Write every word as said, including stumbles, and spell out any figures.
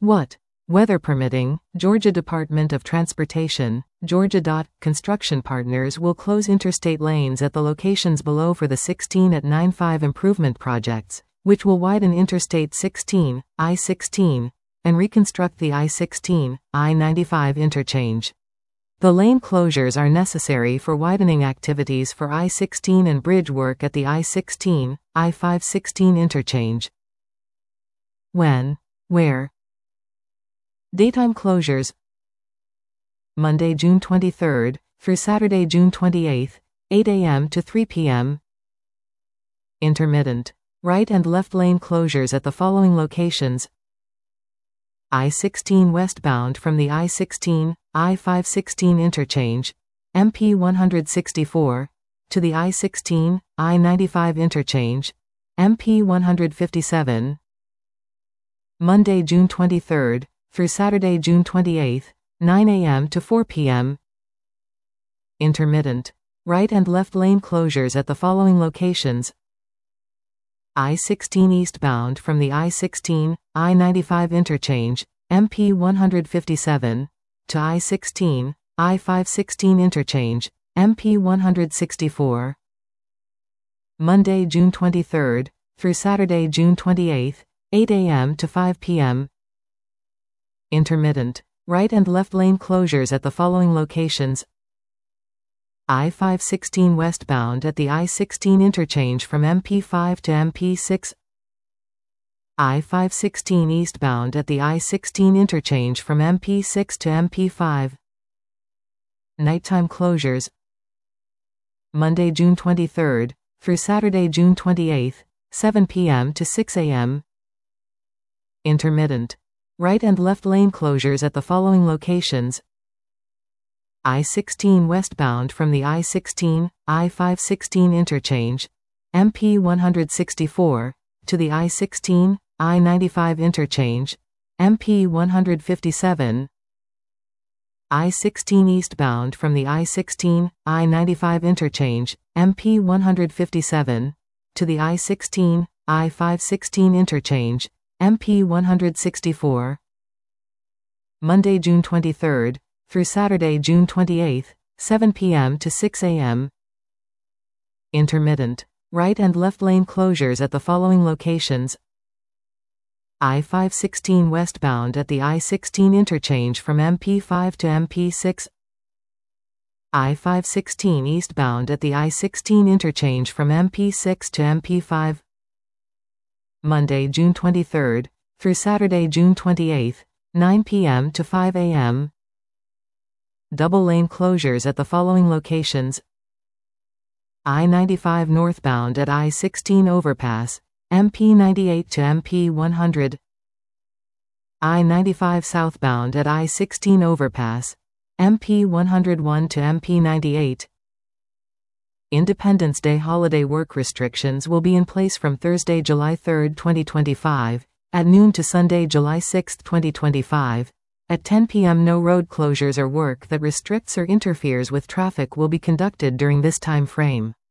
What? Weather permitting, Georgia Department of Transportation, Georgia. Construction partners will close interstate lanes at the locations below for the sixteen at ninety-five improvement projects, which will widen Interstate sixteen, I sixteen, and reconstruct the I sixteen, I ninety-five interchange. The lane closures are necessary for widening activities for I sixteen and bridge work at the I sixteen, I five sixteen interchange. When? Where? Daytime closures: Monday, June twenty-third, through Saturday, June twenty-eighth, eight a m to three p m Intermittent. Right and left lane closures at the following locations: I sixteen westbound from the I sixteen, I five sixteen interchange, M P one sixty-four, to the I sixteen, I ninety-five interchange, M P one fifty-seven. Monday, June twenty-third, through Saturday, June twenty-eighth, nine a m to four p m Intermittent. Right and left lane closures at the following locations: I sixteen eastbound from the I sixteen, I ninety-five interchange, M P one fifty-seven, to I sixteen, I five sixteen interchange, M P one sixty-four. Monday, June twenty-third, through Saturday, June twenty-eighth, eight a m to five p m Intermittent. Right and left lane closures at the following locations: I five sixteen westbound at the I sixteen interchange from M P five to M P six, I five sixteen eastbound at the I sixteen interchange from M P six to M P five. Nighttime closures: Monday, June twenty-third, through Saturday, June twenty-eighth, seven p m to six a m Intermittent. Right and left lane closures at the following locations: I sixteen westbound from the I sixteen, I five sixteen interchange, M P one sixty-four, to the I sixteen, I ninety-five interchange, M P one fifty-seven. I sixteen eastbound from the I sixteen, I ninety-five interchange, M P one fifty-seven, to the I sixteen, I five sixteen interchange, M P one sixty-four. Monday, June twenty-third, through Saturday, June twenty-eighth, seven p m to six a m Intermittent. Right and left lane closures at the following locations: I five sixteen westbound at the I sixteen interchange from M P five to M P six, I five sixteen eastbound at the I sixteen interchange from M P six to M P five. Monday, June twenty-third, through Saturday, June twenty-eighth, nine p m to five a m Double lane closures at the following locations: I ninety-five northbound at I sixteen overpass, M P ninety-eight to M P one hundred, I ninety-five southbound at I sixteen overpass, M P one oh one to M P ninety-eight. Independence Day holiday work restrictions will be in place from Thursday, July third, twenty twenty-five, at noon to Sunday, July sixth, twenty twenty-five, at ten p m No road closures or work that restricts or interferes with traffic will be conducted during this time frame.